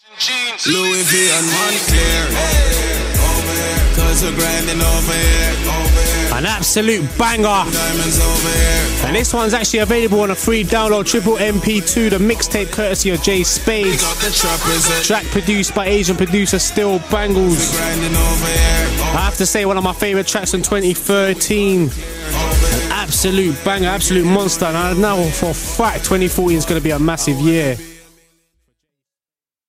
Louis V and Montclair, cause we're grinding over here. An absolute banger. Diamonds over here. And this one's actually available on a free download, triple MP2, the mixtape courtesy of Jay Spades. Got the trappers, Track produced by Asian producer Still Bangles. grinding over here. I have to say, one of my favourite tracks from 2013. An absolute banger, absolute monster. And I know for a fact 2014 is going to be a massive year.